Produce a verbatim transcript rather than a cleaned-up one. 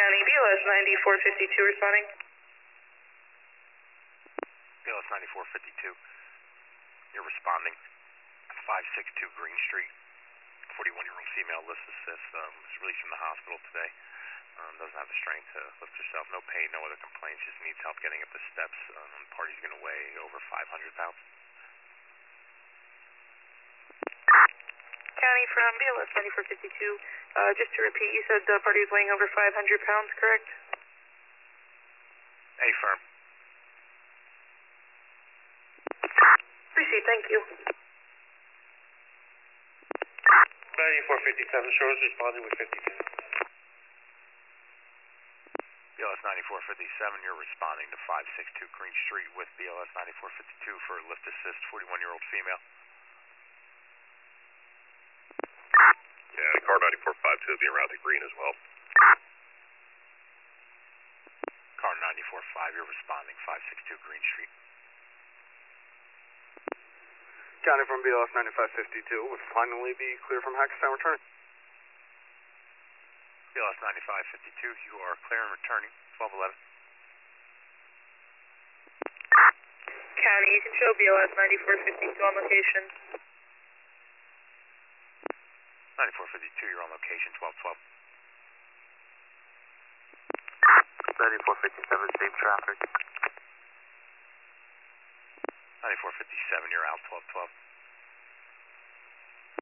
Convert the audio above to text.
County, B L S ninety-four fifty-two responding. B L S ninety-four fifty-two, you're responding. five sixty-two Green Street, forty-one-year-old female, list assist, um, was released from the hospital today. Um, doesn't have the strength to lift herself, no pain, no other complaints, just needs help getting up the steps. Um, party's going to weigh over five hundred pounds. County from B L S ninety-four fifty-two, uh, just to repeat, you said the party was weighing over five hundred pounds, correct? A firm. Appreciate, thank you. ninety-four fifty-seven, Shores responding with fifty-two. B L S ninety-four fifty-seven, you're responding to five sixty-two Green Street with B L S ninety-four fifty-two for lift assist, forty-one-year-old female. Yeah, car ninety-four fifty-two will be around the green as well. Car ninety-four five, you're responding, five sixty-two Green Street. County from B L S ninety-five fifty-two would finally be clear from Hackettstown returning. B L S ninety-five fifty-two, you are clear and returning, twelve eleven. County, you can show B L S ninety-four fifty-two on location. ninety-four fifty-two, you're on location, twelve twelve. ninety-four fifty-seven, same traffic. ninety-four fifty-seven, you're out, twelve twelve.